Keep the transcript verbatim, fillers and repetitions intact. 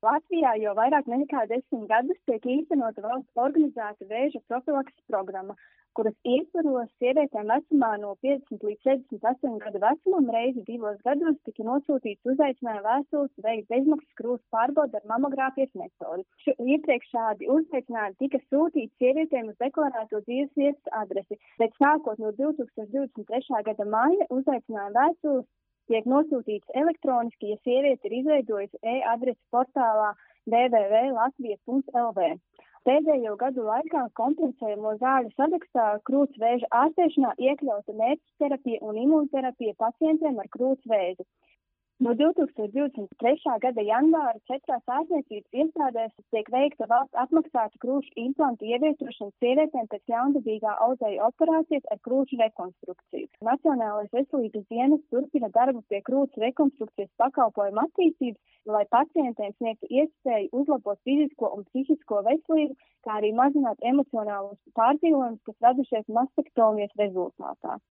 Latvijā jau vairāk nekā desmit gadus tiek īstenota valsts organizēta vēža profilakses programma, kuras ietvaros sievietēm vecumā no piecdesmit līdz sešdesmit astoņu gadu vecumam reizi divos gados tika nosūtīts uzaicinājuma vēstules veikt bezmaksas krūts pārbaudi ar mamogrāfijas metodi. Iepriekš šādi uzaicinājumi tika sūtīti sievietēm uz deklarēto dzīves vietas adresi, bet sākot no divi tūkstoši divdesmit trešā gada maija uzaicinājuma vēstules tiek nosūtīts elektroniski, ja sieviete ir izveidojusi e-adresi portālā w w w punkt latvija punkt l v. Pēdējo gadu laikā kompensējamo zāļu sarakstā krūts vēža ārstēšanā iekļauta mērķa terapija un imunterapija pacientiem ar krūts vēzi. No divi tūkstoši divdesmit trešā gada janvāra četrās ārstniecības iestādēs tiek veikta valsts apmaksāta krūšu implantu ievietošana sievietēm pēc jaundabīgā auzēja operācijas ar krūšu rekonstrukciju. Nacionālais veselības dienests turpina darbu pie krūts rekonstrukcijas pakalpojumu attīstības, lai pacientiem sniegtu iespēju uzlabot fizisko un psihisko veselību, kā arī mazināt emocionālos pārdzīvojumus, kas radušies mastektomijas rezultātā.